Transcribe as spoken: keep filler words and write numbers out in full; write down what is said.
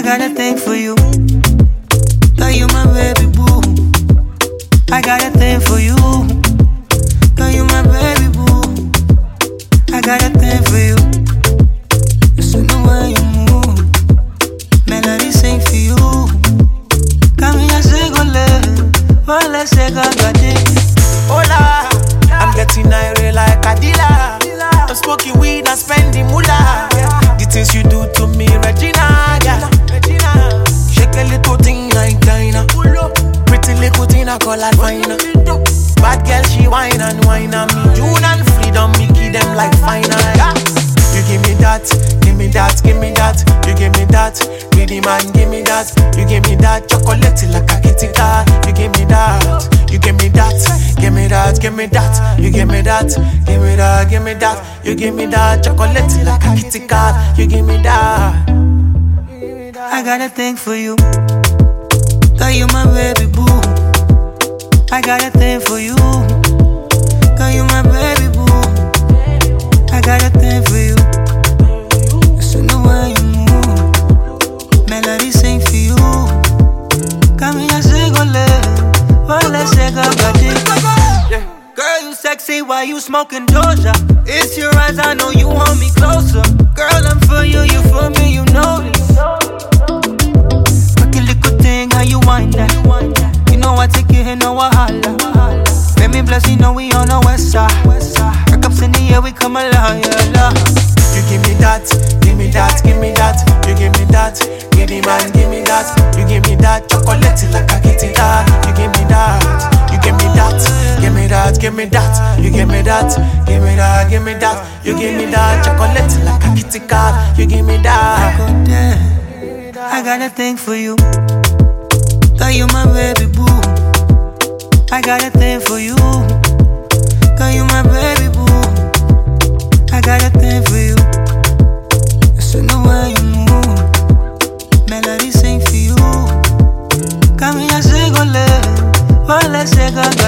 got a thing for you. Girl, you my baby boo. I got a thing for you. Girl, you my baby boo. I got a thing for you. Listen to way you move. Melody sing for you. Come here, say go love. Well, let's say go got it. Hola, I'm getting irate like a dealer. I'm smoking weed and spending moolah. The things you do to me, Regina, yeah. Shake a little thing like China. Pretty little thing I call her fine. Bad girl, she whine and whine on me. June and freedom, me give them like fine, yeah. You give me that, give me that, give me that. You give me that, greedy man, give me that. You give me that, chocolate like a kitty cat. You give me that, you give me that, give me that, give me that. You give me that, give me that, give me that. You give me that, chocolate like a kitty cat. You give me that. I got a thing for you. Girl, you my baby boo. I got a thing for you. Girl, you my baby boo. I got a thing for you. Listen to way you move. Melody sing for you. Come here, say go love. Well, let's say go got it. Girl, you sexy while you smoking Doja. It's your eyes, I know you want me closer. Girl, I'm for you, you for me, you know this. Fucking little thing, how you wind that. You know I take you here, no wahala. Let me bless you, know we on the west side. Rock ups in the air, we come alive, yeah, love. You give me that, give me that, give me that. You give me that, give me man, give me that. You give me that, chocolate like a kitty cat. You give me that, you give me that, give me that, give me that. You give me that, give me that, give me that. You give me that, chocolate like a kitty cat. You give me that. I go there, I got a thing for you. Girl, you my baby boo. I got a thing for you. Girl, you my baby boo. I got a thing for you. Listen to way you move. Melody sing for you. Come here, say go love. Well, let's say go.